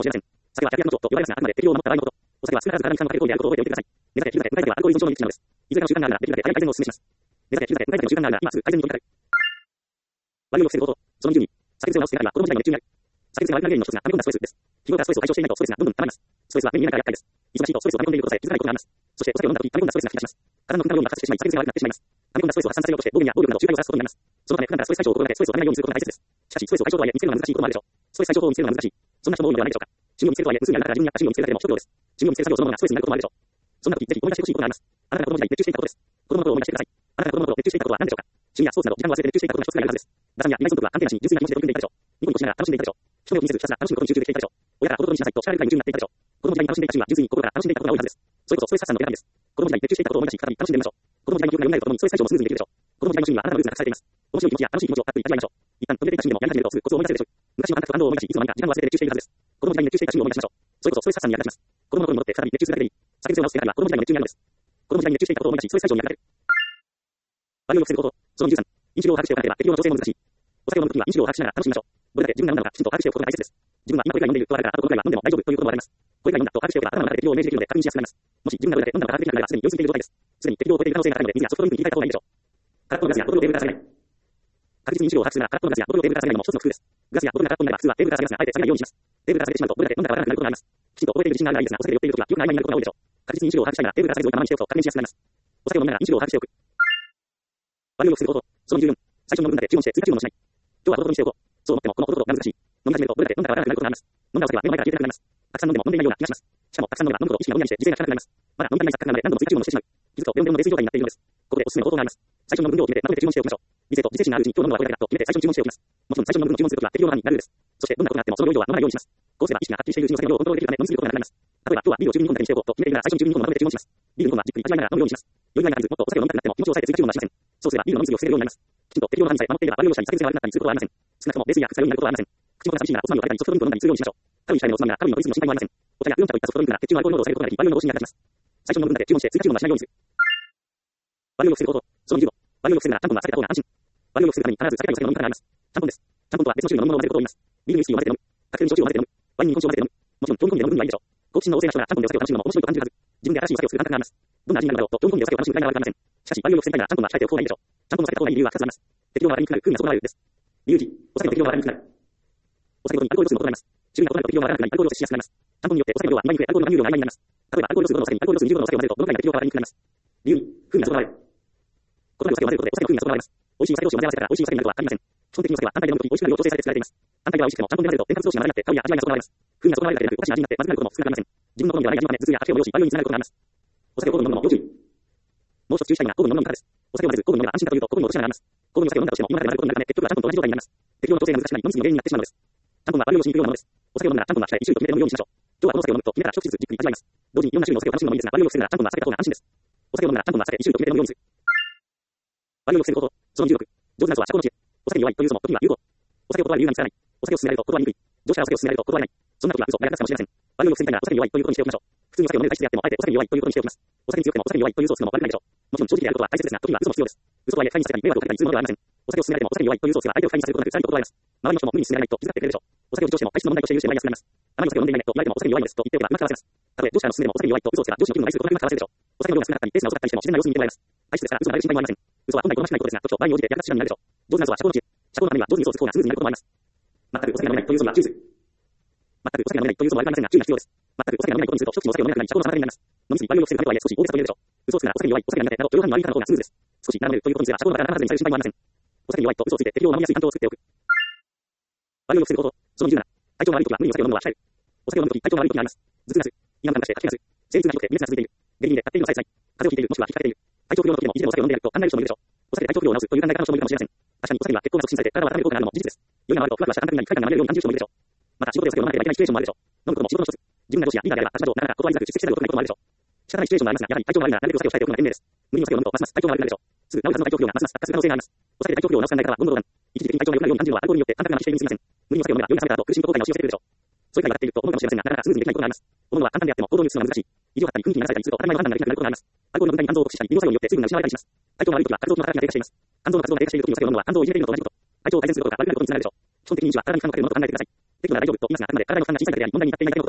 酒はキャビアのと呼ばれますが、あくまで適量を守った場合のこと。お酒は少なからず体に負担のカロリーであることを覚えておいてください。目指せ、昼酒、無回ではアルコール依存症の一種なのです。いずれかの習慣があるなら、できるだけ早い改善をお勧めします。目指せ、昼酒、無回での習慣があるなら、今すぐ改善に取り掛かる。悪いを防ぐこと。そのにじゅうに、酒癖を直す手がかりは子供時代の熱中にある。酒癖は悪い原因の一つが溜め込んだストレスです。日頃からストレスを解消していないとストレスがどんどん溜まります。ストレスは目に見えないから厄介です。忙しいとストレスを溜め込んでいることさえ気づかないことがあります。そしてお酒を飲んだ時、溜め込んだストレスが引き出します。体の分担量が発生してしまい、酒癖が悪くなってしまいます。溜め込んだストレスを発散させようとして、暴言や暴力など重大をさらすことになります。そのため、普段からストレス解消を心がけ、ストレスを溜めないようにすることが大切です。しかし、ストレスを解消とはいえ、見つけるのは難しいこともあるでしょう。ストレス解消法を見つけるのは難しい。そんな人も多いのではないでしょうか。趣味を見つけるとはいえ、無数にある中から自分に合った趣味を見つけるだけでも一苦労です。趣味を見つける作業そのものがストレスになることもあるでしょう。そんな時、ぜひ思い出してほしいことがあります。あなたが子供時代に熱中していたことです。子供の頃を思い出してください。あなたが子供の頃熱中していたことは何でしょうか。趣味やスポーツなど時間を忘れて熱中していたことの一つがあるはずです。打算や依頼損得は関係なしに純粋な気持ちで取り組んでいたでしょう。ニコニコしながら楽しんでいたでしょう。人目を気にせずひたすら楽しむことに集中できていたでしょう。親が子供にしなさいと叱られるくらい夢中になっていたでしょう。子供時代に楽しんでいた趣味は純粋に心から楽しんでいたことが多いはずです。それこそストレス発散の手段です。子供時代に熱中していたことを思い出し、再び楽しんでみましょう。子供時代の記憶が蘇るとともにストレス解消もスムーズにできるでしょう。子供時代の趣味はあなたのルーツが隠されています。面白い気持ちや楽しい気持ちをたっぷり味わいましょう。一旦途切れていた趣味でもやり始めるとすぐコツを思い出せるでしょう。昔の感覚と感動を思い出し、いつの間にか時間を忘れて熱中しているはずです。子供時代に熱中していた趣味を思い出しましょう。それこそストレス発散に役立ちます。子供の頃に戻って再び熱中するだけでいい。酒癖を直す手がかりは子供時代の熱中にあるのです。子供時代に熱中していたことを思い出し、ストレス解消に役立てる。悪いを防ぐこと。そのにじゅうさん、飲酒量を把握しておかなければ適量の調整も難しい。お酒を飲むときは飲酒量を把握しながら楽しみましょう。どれだけ自分が飲むのかきちんと把握しておくことが大切です。自分は今これぐらい飲んでいるとあるから、あとこのくらいは飲んでも大丈夫ということもあります。これぐらい飲んだと把握しておけば頭の中で適量を明示できるので確認しやすくなります。もし自分がどれだけ飲んだのか把握できなければすでに酔いすぎている状態です。すでに適量を超えている可能性が高いので、水やソフトドリンクに切り替えた方がいいでしょう。空っぽのガスやボトルをテーブルから下げない。確実に飲酒量を把握するなら空っぽのガスやボトルをテーブルから下げるのも一つの工夫です。ガスやボトルが空っぽになれば普通はテーブルから下げますが、あえて下げないようにします。テーブルから下げてしまうとどれだけ飲んだかわからなくなることがあります。きちんと覚えている自信があるならいいですが、お酒で酔っているときは記憶が曖昧になることが多いでしょう。確実に飲酒量を把握したいならテーブルから下げず置いたままにしておくと確認しやすくなります。お酒を飲みながら飲酒量を把握しておく。悪いを防ぐこと。そのにじゅうよん、最初に飲む分だけ注文して追加注文をしない。今日はほどほどにしておこう。そう思ってもこのことが難しい。飲み始めるとどれだけ飲んだかわからなくなることがあります。飲んだお酒は目の前から消えてなくなります。たくさん飲んでも飲んでいないような気がします。しかもたくさん飲めば飲むほど意識がぼんやりして自制が効かなくなります。まだ飲み足りない錯覚なので何度も追加注文をしてしまう。気づくとベロンベロンの泥酔状態になっているのです。ここでおすすめの方法があります。最初の分量を決めてまとめて注文しておきましょう。理性と自制心があるうちに今日飲むのはこれだけだと決めて最初に注文しておきます。もちろん最初の分の注文するときは適量の範囲になるです。そしてどんなことがあってもその量以上は飲まないようにします。こうすれば意識がはっきりしているうちにお酒の量をコントロールできるため飲みすぎることがなくなります。例えば今日はビールをじゅうにこだけにしておこうと決めているなら最初にじゅうにこまとめて注文します。ビールの分はじっくり味わいながら飲むようにします。酔いがいがありずもっとお酒を飲みたくなっても気持ちを抑えて追加注文はしません。そうすればビールの飲み過ぎを防げるようになります。きちんと適量の範囲さえ守っていれば悪いをしたり酒癖が悪くなったりすることはありません。少なくとも泥酔や副作用になることはありません。口元が寂しいならおつまみを食べたりソフトドリンクを飲んだりするようにしましょう。カロリー控えめのおつまみならカロリーの取り過ぎの心配もありません。お茶やウーロン茶といったソフトドリンクなら血中のアルコール濃度を抑えることができ、悪いの防止に役立ちます。最初の分だけ注文して追加注文はしないようにする。悪いを防ぐこと。そのにじゅうご、悪いを防ぐならちゃんぽんは避けた方が安心。悪いを防ぐために必ず避けたいお酒の飲み方があります。ちゃんぽんです。ちゃんぽんとは別の種類の飲み物を混ぜることを言います。ビールにウイスキーを混ぜて飲む。カクテルに焼酎を混ぜて飲む。ワインに日本酒を混ぜて飲む。もちろん興味込みで飲む分にはいいでしょう。好奇心の旺盛な人がちゃんぽんでお酒を楽しむのも面白いと感じるはず。自分で新しいお酒を作る感覚があります。どんな味になるのだろうと興味込みでお酒を楽しむ機会が悪くありません。しかし悪いを防ぎたいならちゃんぽんは控えておく方がいいでしょう。ちゃんぽんを避けた方がいい理由はふたつあります。適量が悪いにくくなる風味がそこがあるです。理由いち、お酒の適量が悪いにくくなる。お酒ごとにアルコール度数も異なります。種類が異なると適量が悪くなりアルコールを摂取しやすくなります。ちゃんぽんによってお酒の量はにばいに増えアルコールの含有量がにばいになります。例えばアルコール度数ごのお酒にアルコール度数にじゅうごのお酒を混ぜるとどのくらいの適量が悪いにくくなります。理由に、風味が損なわれる。異なるお酒を混ぜることでお酒の風味が損なわれます。美味しいお酒同士を混ぜ合わせたら美味しいお酒になるとは限りません。基本的にお酒は単体で飲むとき美味しくなるよう調整されて作られています。単体では美味しくてもちゃんぽんで混ぜると添加物同士が混ざり合って香りや味わいが損なわれます。風味が損なわれるだけでなくおかしな味になってまずくなることも少なくありません。自分の好みではない味のため頭痛や吐き気を催し悪いようにつながることがあります。お酒を交互に飲むのも要注意。もう一つ注意したいのが交互に飲む飲み方です。お酒を混ぜず交互に飲むのが安心かというと交互に落とし穴があります。交互にお酒を飲んだとしても今までなることになるため結局はちゃんぽんと同じ状態になります。適量の調整が難しくなり飲み過ぎの原因になってしまうのです。ちゃんぽんは悪いをしに行くようなものです。お酒を飲むならちゃんぽんは控え一種類と決めて飲むようにしましょう。今日はこのお酒を飲むと決めたら一つずつじっくり味わいます。同時にいろんな種類のお酒を楽しむのもいいですが悪いを防ぐならちゃんぽんは避けた方が安心です。お酒を飲むならちゃんぽんは避け一種類と決めて飲むようにする。悪いを防ぐこと。そのじゅうろく、上手な人は社交の知恵。お酒に弱いという人も時には有効。お酒を断る理由が見つからない。お酒を勧められると断りにくい。上司からお酒を勧められると断れない。そんな時は嘘、やらかすかもしれません。悪いを防ぎたいならお酒に弱いということにしておきましょう。普通にお酒を飲める体質であってもあえてお酒に弱いということにしておきます。お酒に強くてもお酒に弱いという嘘をつくのも悪くないでしょう。もちろん正直であることは大切ですが、時には嘘も必要です。嘘とはいえ会議の世界に迷惑をかけたりするものではありません。お酒を勧められてもお酒に弱いという嘘をつけば相手を介にさせることなくさらに断られます。周りの人も無理に勧められないと気づかってくれるでしょう。お酒を自重しても体質の問題として許してもらいやすくなります。あまりお酒を飲んでいないと言われてもお酒に弱いのですと言っておけばうまく合わせます。たとえ上司からの勧めでもお酒に弱いと嘘をつけば上司の気分を害することなくうまく合わせるでしょう。お酒の量が少なかったりペースが遅かったりしても自然な様子に見てもらえます。体質ですから嘘が出る心配もありません。嘘は本来好ましくないことですが、時と場合に応じて役立つ手段になるでしょう。上手な人は社交の知恵。社交のためには上手に嘘をつく方がスムーズになることもあります。全くお酒が飲めないという嘘は注意する。全くお酒が飲めないという嘘もありませんが注意が必要です。全くお酒が飲めないことにすると一口のお酒を飲めなくなり社交の妨げになります。飲みすぎ悪いを防ぐためとはいえ少し大げさと言えるでしょう。嘘をつくならお酒に弱い、お酒が苦手など許容範囲の悪い方の方がスムーズです。少し並べるということにすれば社交の場から並ばずにされる心配もありません。お酒に弱いと嘘をついて適量を飲みやすい担当を作っておく。悪いを防ぐこと。そのにじゅうなな、体調が悪いときは無理にお酒を飲むのは控える。お酒を飲むとき体調が悪いときがあります。頭痛がする。胃がむかむかして吐き気がする。生理痛がひどくて熱が続いている。下痢で立っているのさえ辛い。風邪をひいているもしくは引っかかっている。体調不良のときでも以前お酒を飲んでいると考える人もいるでしょう。お酒で体調不良を治すという考え方の人もいるかもしれません。確かにお酒には血行が促進されて体は温める効果があるのも事実です。酔いが回るとふわふわした感覚になり不快感が流れるように感じる人もいるでしょう。また仕事でお酒を飲まなければいけないシチュエーションもあるでしょう。飲むことも仕事の一つ。自分が上司やリーダーであれば立場上なかなか断りづらく出席せざるを得ないこともあるでしょう。仕方ないシチュエーションもありますが、やはり体調が悪いならなるべくお酒を控えておくのが賢明です。無理にお酒を飲むとますます体調が悪くなるでしょう。すぐ治るはずの体調不良がますます悪化する可能性があります。お酒で体調不良を治す考え方は言語道断。一時的に体調が良くなるように感じるのはアルコールによって感覚が麻痺しているにすぎません。無理にお酒を飲めば酔いが覚めた後苦しみと後悔が押し寄せてくるでしょう。それからやっていると思うかもしれませんが、なかなかスムーズにできないことがあります。思うのは簡単であっても行動に移すのは難しい。異常だったり雰囲気に流されたりすると当たり前の判断ができなくなることがあります。アルコールの分解に肝臓を酷使したり、利尿作用によって水分が失われたりします。体調が悪いときは活動の働きが低下しています。肝臓の活動が低下しているときにお酒を飲むのは肝臓をいじめているのと同じこと。体調を改善することが悪くなることにつながるでしょう。基本的に飲酒は体に負担をかけるものと考えてください。適度な大丈夫と言いますが、あくまで体の負担が小さいだけであり問題になっていないだけのことです。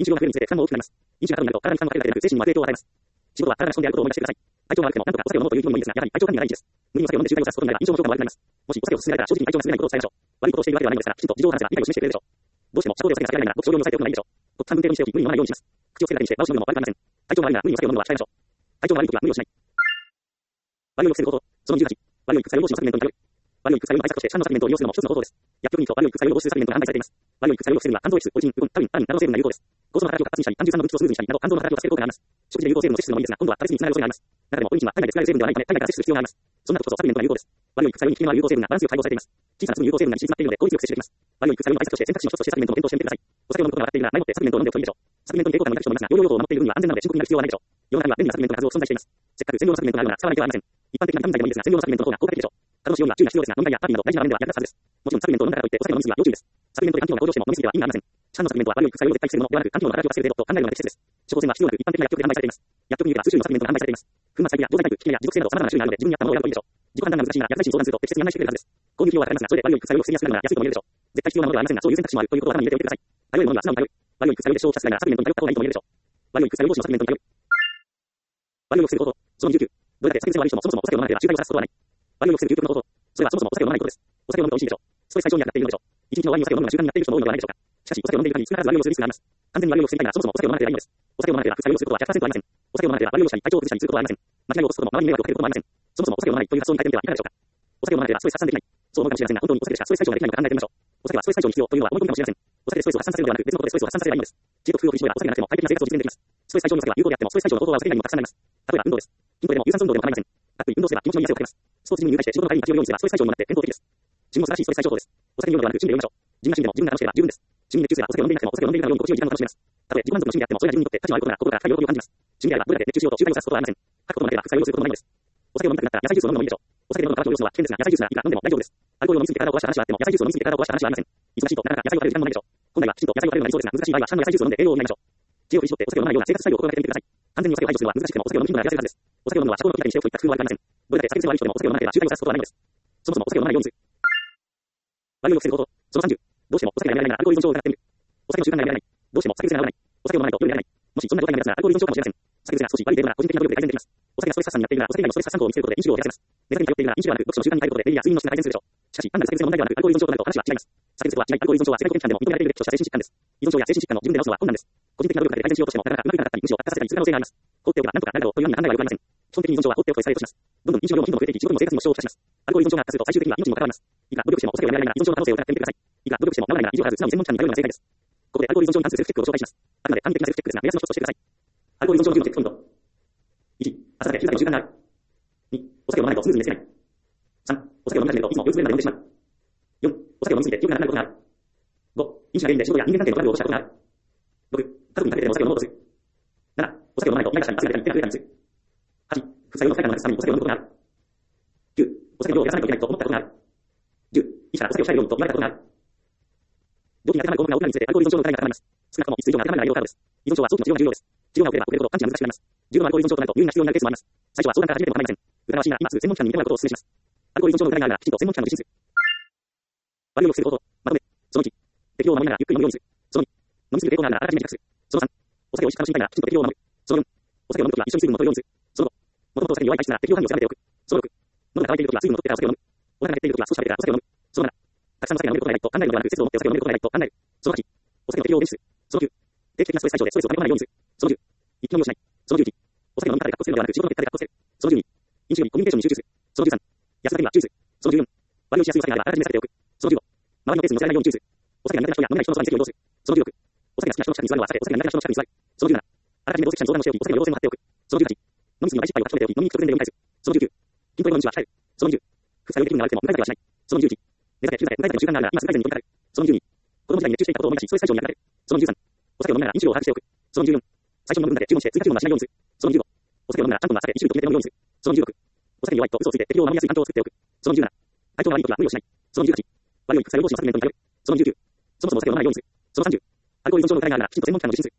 中央が増えるにつれて負担も大きくなります。飲酒が過度になると、体に負担ばかりでなく、精神にも悪影響を与えます。仕事は体が資本であることを思い出してください。体調が悪くても、なんとかお酒を飲むという気分もいいですが、やはり体調管理が第一です。無理にお酒を飲んで集会をさすことになれば、印象も評価も悪くなります。もしお酒を勧められたら、正直に体調が優れないことを伝えましょう。悪いことをしているわけではないのですが、きちんと事情を話せば理解を示してくれるでしょう。どうしても、社交でお酒が避けられないなら、ごく少量に抑えておくのがいいでしょう。ごく半分程度にしておき、無理に飲まないようにします。口をつけるだけにして、場をしのぐのも悪くありません。体調が悪いなら、無理にお酒を飲むのは控えましょう。体調が悪いときは無理をしない。悪いを良くする方法。そのじゅうはち、悪いを良く作用防止のサプリメントに頼る。悪いを良く作用の対策として、市販のサプリメントを利用するのも一つの方法です。薬局に行くと悪いを良く作用防止するサプリメントが販売されています。悪いを良く作用を防ぐには、肝臓エキス、オリチン、グルコン、タウリン、アルミンなどの成分が有効です。酵素の働きを活発にしたり、胆汁酸の分泌をスムーズにしたりなど、肝臓の働きを助ける効果があります。食事で有効成分を摂取するのもいいですが、今度は食べ過ぎにつながる恐れがあります。中でもオリチンは体内で作られる成分ではないため、体内から摂取する必要があります。そんな時こそサプリメントが有効です。悪いを良く作用に効き目のある有効成分がバランスよく配合されています。小さな粒の有効成分が密集まっているので、効率よく摂取できます。悪いを良く作用の対策として選択肢の一つとしてサプリメントを検討してみてください。お酒を飲むことが分かっているなら、前もってサプリメントを飲んでおくといいでしょう。サプリメントに抵抗感が抱く人もいますが、容量を守っている分には安全なので深刻になる必要はないでしょう。世の中には便利なサプリメントが数多く存在しています。せっかく専用のサプリメントがあるなら使わない手はありません。一般的なビタミン剤でもいいですが、専用のサプリメントの方が効果的でしょう。体の使用には注意が必要ですが、飲み会やパーティーなど大事な場面では役立つはずです。もちろんサプリメントを飲んだからといってお酒を飲みすぎは要注意です。サプリメントで環境が向上しても飲みすぎては意味がありません。市販のサプリメントは悪いを良く作用を絶対防ぐものではなく、環境の働きを助ける程度と考えるのが適切です。処方箋は必要なく一般的な薬局で販売されています。薬局に行けば数種類のサプリメントが販売されています。粉末タイプや錠剤タイプ、効き目や持続性など様々な種類があるので、自分に合ったものを選ぶといいでしょう。自己判断が難しいなら薬剤師に相談すると適切に案内してくれるはずです。購入費用はかかりますが、それで悪いを良く作用を防ぎやすくなるなら安いとも言えるでしょう。絶対必要なものではありませんが、そういう選択肢もあるということを頭に入れておいてください。頼るものには素直に頼る。悪いを良く作用で消費させないならサプリメントに頼った方がいいとも言えるでしょう。悪いを良く作用防止のサプリメントに頼る。悪いを良くする方法。そのにじゅうきゅう。どれだけ酒癖の悪い人もそもそもお酒を飲まなければ集会をさすことはない。悪いを良くする究極の方法。それはそもそもお酒を飲まないことです。お酒を飲むと美味しいでしょう。ストレス解消に役立っているのでしょう。一日の終わりにお酒を飲むのが習慣になっている人も多いのではないでしょうか。しかし、お酒を飲んでいる限り少なからず悪いをするリスクがあります。完全に悪いを防ぎたいならそもそもお酒を飲まなければいいのです。お酒を飲まなければ副作用をすることは ひゃくパーセント ありません。お酒を飲まなければ悪いをしたり体調を崩したりすることはありません。間違いを起こすことも周りに迷惑をかけることもありません。そもそもお酒を飲まないという発想に変えてみてはいかがでしょうか。お酒を飲まなければストレス発散できない。そう思うかもしれませんが、本当にお酒でしかストレス解消ができないのか考えてみましょう。お酒はストレス解消に必要というのは思い込みかもしれません。お酒でストレスを発散させるのではなく、別のことでストレスを発散させればいいのです。知恵と工夫を振り絞ればお酒がなくても快適な生活を実現できます。ストレス解消のお酒は有効であっても、ストレス解消の方法はお酒以外にもたくさんあります。例えば運動です。筋トレでも有酸素運動でも構いません。たっぷり運動すれば気持ちのいい汗をかけます。スポーツジムに入会して仕事の帰りに立ち寄るようにすればストレス解消にもなって健康的です。自分も素晴らしいストレス解消法です。お酒に酔うのではなく趣味で酔いましょう。自分が趣味でも自分が楽しければ十分です。趣味で熱中すればお酒を飲んでいなくてもお酒を飲んでいるかのように心地よい時間を楽しめます。たとえ自己満足の趣味であってもそれが自分にとって価値のあることなら心から深い喜びを感じます。趣味であればどれだけ熱中しようと集会をさすことはありません。書くこともなければ副作用をすることもないのです。お酒を飲みたくなったら野菜ジュースを飲むのもいいでしょう。お酒で飲むのが体を潤すのは危険ですが、野菜ジュースならいくら飲んでも大丈夫です。アルコールを飲みすぎて体を壊した話はあっても、野菜ジュースを飲みすぎて体を壊した話はありません。忙しいとなかなか野菜を食べる時間もないでしょう。本来はきちんと野菜を食べるのが理想ですが、難しい場合は市販の野菜ジュースを飲んで栄養を補いましょう。知恵を振り絞ってお酒を飲まないような生活スタイルを心がけてみてください。完全にお酒を排除するのは難しくてもお酒を飲む頻度が痩せるはずです。お酒を飲むのは社交の機会にしておくといった工夫はありません。どれだけ酒癖の悪い人でもお酒を飲まなければ集会をさすことはないのです。そもそもお酒を飲まないようにする。悪いを防ぐ方法。そのさんじゅう。どうしてもお酒がやめられないならアルコール依存症を疑ってみる。お酒の習慣がやめられない。どうしても酒癖が合わない。お酒を飲まないと夜寝られない。もしそんな状態になるならアルコール依存症かもしれません。酒癖が少し悪い程度なら個人的な努力で改善できます。お酒がストレス発散になっているならお酒以外のストレス発散口を見つけることで飲酒量を減らせます。寝酒に頼っているなら飲酒ではなく読書の習慣に変えることで寝入りや睡眠の質が改善するでしょう。しかし、単なる酒癖の問題ではなくアルコール依存症となると話は違います。酒癖とは違い、アルコール依存症は世界保健機関でも認められているべきとした精神疾患です。依存症や精神疾患の自分で治すのは困難です。個人的な努力で改善しようとしてもなかなかうまくいかなかったり、むしろ悪化させたりする可能性があります。放っておけばなんとかなるだろうというようには考えは良くありません。基本的に依存症は放っておくとエスカレートします。どんどん飲酒の量も頻度も増えていき、仕事にも生活にも支障をきたします。アルコール依存症が悪化すると最終的には命にも関わります。いくら努力してもお酒をやめられないなら依存症の可能性を疑ってみてください。いくら努力しても治らないなら異常あらず素直に専門機関に頼るのが正解です。ここでアルコール依存症に関するセルフチェックを紹介します。あくまで簡易的なセルフチェックですが、目安の一つとしてください。アルコール依存症のじゅうのチェックポイント。いち、朝だけ昼だけの習慣がある。に、お酒を飲まないとスムーズに寝つけない。さん、お酒を飲み始めるといつも憂鬱病になってしまう。よん、お酒を飲みすぎて記憶がなくなることがある。ご、飲酒が原因で仕事や人間関係のトラブルを起こしたことがある。ろく、家族にかけてでもお酒を飲もうとする。なな、お酒を飲まないと何かしらに汗が出たり手が増えたりする。はち、副作用の不快感のなくすためにお酒を飲むことがある。きゅう、お酒の量を減らさないといけないと思ったことがある。じゅう、医者からお酒を控えるようにと言われたことがある。病気に当てはまる項目が大きなにつれてアルコール依存症の疑いが高まります。少なくともいつ以上の当てはまる内容からです。依存症は早期の治療が重要です。治療が遅れれば遅れるほど完治が難しくなります。重度のアルコール依存症となると入院が必要になるケースもあります。最初は相談から始めても構いません。疑わしいなら今すぐ専門機関に見てもらうことをお勧めします。アルコール依存症の疑いがあるならきちんと専門機関を受診する。悪いを防ぐ方法。まとめ。そのいち、適量を守りながらゆっくり飲むようにする。そのに、飲みすぎる抵抗があるならあらかじめ自覚する。そのさん、お酒を美味しく楽しみたいならきちんと適量を守る。そのよん、お酒を飲むときは一緒に水分を取るようにする。そのご、もともとお酒に弱い体質なら適量管理を定めておく。そのろく、喉が渇いているときは水分を取ってからお酒を飲む。お腹が減っているときは少し食べてからお酒を飲む。そのなな、たくさんの酒が飲めることがないと考えるのではなく節度を持ってお酒を飲めることがないと考える。そのはち、お酒の適量を練習する。そのきゅう、定期的なストレス解消でストレスを溜め込まないようにする。そのじゅう、一気飲みをしない。そのじゅういち、お酒の飲み方で格好するのではなく仕事の結果で格好する。そのじゅうに、飲酒よりコミュニケーションに集中する。そのじゅうさん、安酒には注意する。そのじゅうよん、悪用しやすいお酒があればあらかじめ避けておく。そのじゅうご、周りのペースに乗せられないように注意する。お酒が苦手な人や飲めない人のそばに席を移動する。そのじゅうろく、お酒が好きな人の近くに座るのは避けてお酒が苦手な人の近くに座る。そのじゅうなな、あらかじめ同席者に相談をしておきお酒の要請も貼っておく。そのじゅうはち、飲み過ぎの大失敗を書き留めておき飲みに行く直前で読み返す。そのじゅうきゅう、筋トレの飲酒は控える。そのにじゅう、副作用的に悪くても無理だけはしない。そのにじゅういち、寝酒や昼酒、迎え酒の習慣があるなら今すぐ改善に取り掛かる。そのにじゅうに、子供時代に熱中していたことを思い出しストレス解消に役立てる。そのにじゅうさん、お酒を飲みながら飲酒量を把握しておく。そのにじゅうよん、最初の分だけ注文して追加注文はしないようにする。そのにじゅうご、お酒を飲むならちゃんとなされに種類決めて飲むようにする。そのにじゅうろく、お酒に弱いと嘘をついて適量を飲みやすい環境を作っておく。そのにじゅうなな、体調が悪いときは無理をしない。そのにじゅうはち、悪い副作用防止のサプリメントに頼る。そのにじゅうきゅう、そもそもお酒を飲まないようにする。そのさんじゅう、アルコール依存症の疑いがあるならきちんと専門機関を受診する。